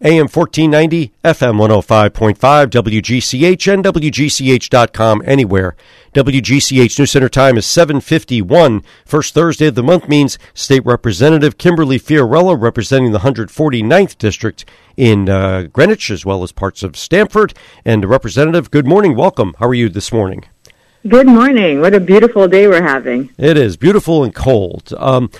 AM 1490, FM 105.5, WGCH, and WGCH.com anywhere. WGCH News Center time is 7:51. First Thursday of the month means State Representative Kimberly Fiorello, representing the 149th District in Greenwich, as well as parts of Stamford. And Representative, good morning. Welcome. How are you this morning? Good morning. What a beautiful day we're having. It is beautiful and cold.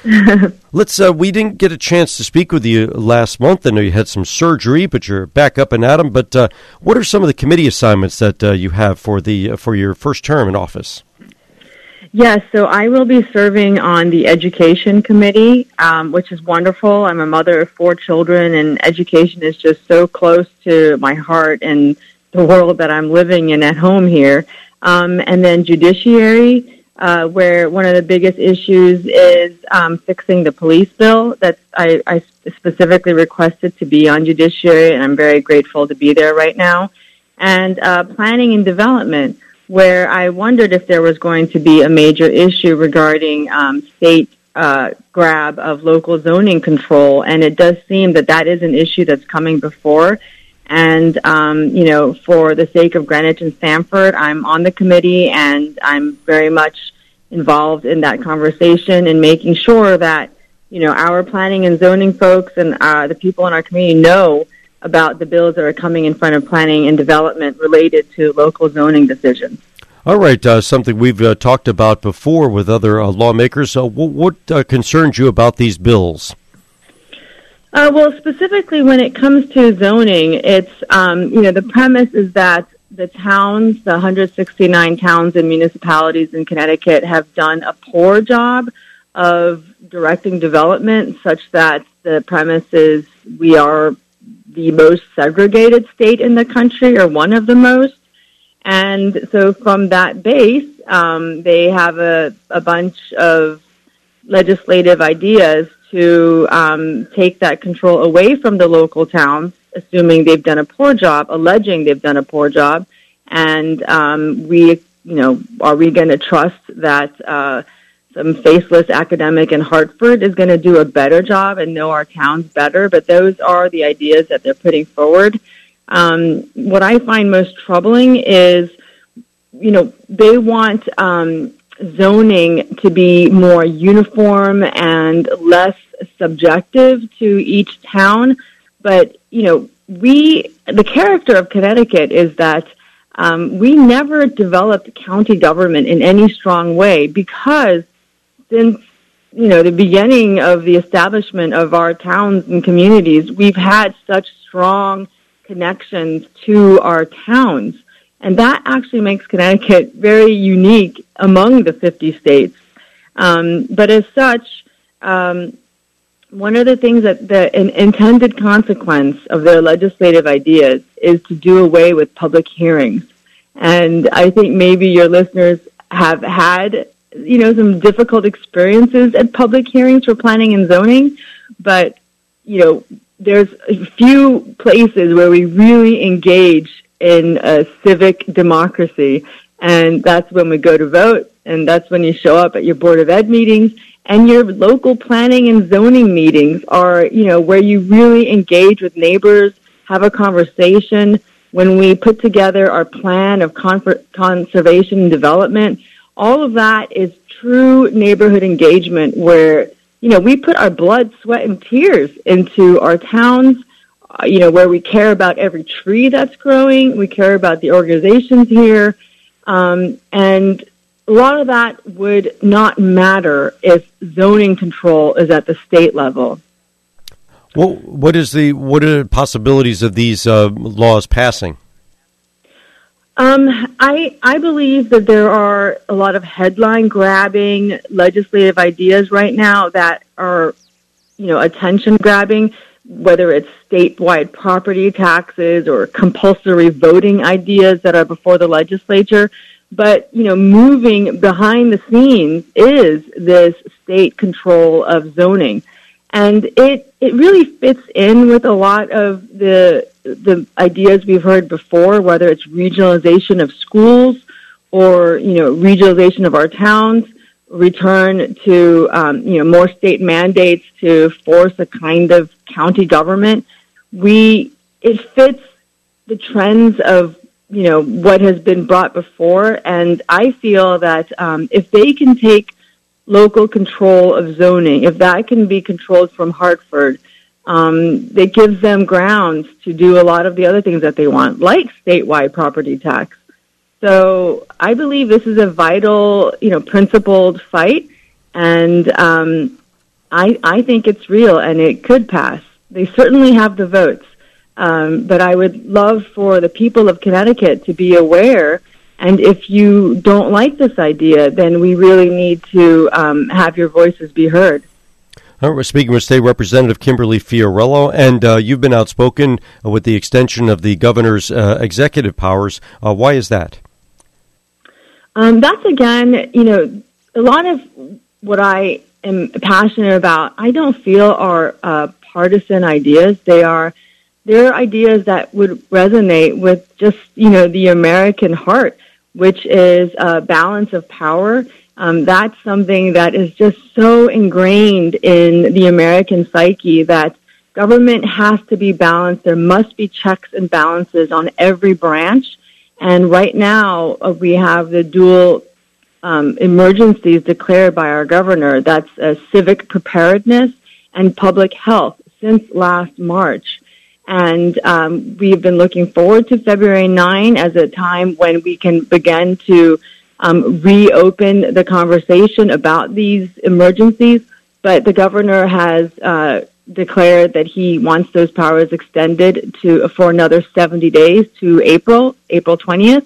We didn't get a chance to speak with you last month. I know you had some surgery, but you're back up and at 'em. But what are some of the committee assignments that you have for your first term in office? Yes, so I will be serving on the Education Committee, which is wonderful. I'm a mother of 4 children, and education is just so close to my heart and the world that I'm living in at home here. And then Judiciary, where one of the biggest issues is fixing the police bill. I specifically requested to be on Judiciary, and I'm very grateful to be there right now. And Planning and Development, where I wondered if there was going to be a major issue regarding state grab of local zoning control, and it does seem that is an issue that's coming before. And, for the sake of Greenwich and Stamford, I'm on the committee, and I'm very much involved in that conversation and making sure that, our planning and zoning folks and the people in our community know about the bills that are coming in front of planning and development related to local zoning decisions. All right, something we've talked about before with other lawmakers. What concerns you about these bills? Well, specifically when it comes to zoning, it's, the premise is that the towns, the 169 towns and municipalities in Connecticut have done a poor job of directing development, such that the premise is we are the most segregated state in the country, or one of the most. And so from that base, they have a bunch of legislative ideas to take that control away from the local towns, assuming they've done a poor job, alleging they've done a poor job. And are we going to trust that some faceless academic in Hartford is going to do a better job and know our towns better? But those are the ideas that they're putting forward. What I find most troubling is, they want zoning to be more uniform and less subjective to each town. But, the character of Connecticut is that we never developed county government in any strong way, because since, the beginning of the establishment of our towns and communities, we've had such strong connections to our towns. And that actually makes Connecticut very unique among the 50 states. But as such, one of the things an intended consequence of their legislative ideas is to do away with public hearings. And I think maybe your listeners have had, some difficult experiences at public hearings for planning and zoning. But, there's a few places where we really engage in a civic democracy, and that's when we go to vote, and that's when you show up at your Board of Ed meetings, and your local planning and zoning meetings are, where you really engage with neighbors, have a conversation. When we put together our plan of conservation and development, all of that is true neighborhood engagement where, we put our blood, sweat, and tears into our towns, where we care about every tree that's growing. We care about the organizations here. And a lot of that would not matter if zoning control is at the state level. Well, what are the possibilities of these laws passing? I believe that there are a lot of headline-grabbing legislative ideas right now that are, attention-grabbing, whether it's statewide property taxes or compulsory voting ideas that are before the legislature. But, moving behind the scenes is this state control of zoning. And it really fits in with a lot of the ideas we've heard before, whether it's regionalization of schools or, regionalization of our towns, return to, more state mandates to force a kind of county government. it fits the trends of, what has been brought before. And I feel that if they can take local control of zoning, if that can be controlled from Hartford, that gives them grounds to do a lot of the other things that they want, like statewide property tax. So I believe this is a vital, principled fight, and I think it's real, and it could pass. They certainly have the votes, but I would love for the people of Connecticut to be aware. And if you don't like this idea, then we really need to have your voices be heard. All right, we're speaking with State Representative Kimberly Fiorello, and you've been outspoken with the extension of the governor's executive powers. Why is that? That's, again, a lot of what I am passionate about, I don't feel are partisan ideas. They're ideas that would resonate with just, the American heart, which is a balance of power. That's something that is just so ingrained in the American psyche that government has to be balanced. There must be checks and balances on every branch. And right now, we have the dual emergencies declared by our governor. That's civic preparedness and public health since last March. And we've been looking forward to February 9 as a time when we can begin to reopen the conversation about these emergencies. But the governor has declared that he wants those powers extended for another 70 days to April 20th.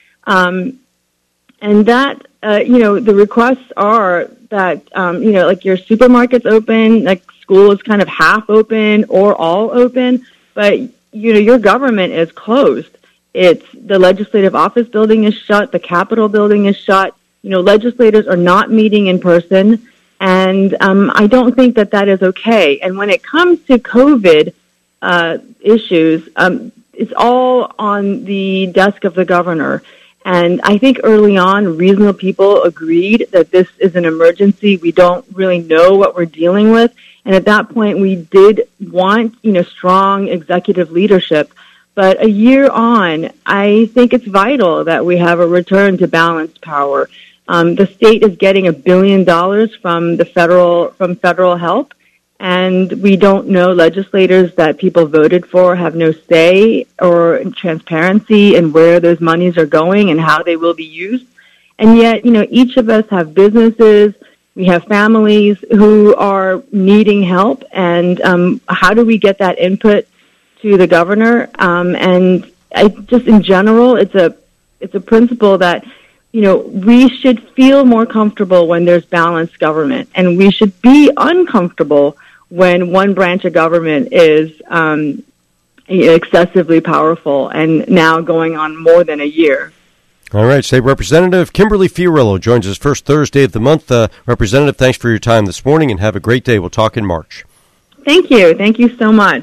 And that, the requests are that, like your supermarket's open, like school is kind of half open or all open, but, your government is closed. The legislative office building is shut, the Capitol building is shut, legislators are not meeting in person, and I don't think that is okay. And when it comes to COVID issues, it's all on the desk of the governor. And I think early on, reasonable people agreed that this is an emergency. We don't really know what we're dealing with. And at that point, we did want, strong executive leadership. But a year on, I think it's vital that we have a return to balanced power. The state is getting $1 billion from federal help. And we don't know legislators that people voted for have no say or transparency in where those monies are going and how they will be used. And yet, each of us have businesses, we have families who are needing help. And how do we get that input to the governor? And in general, it's a principle that, we should feel more comfortable when there's balanced government. And we should be uncomfortable when one branch of government is excessively powerful and now going on more than a year. All right, State Representative Kimberly Fiorello joins us first Thursday of the month. Representative, thanks for your time this morning, and have a great day. We'll talk in March. Thank you. Thank you so much.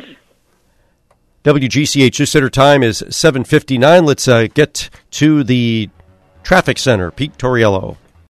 WGCH News Center time is 7:59. Let's get to the traffic center. Pete Torriello.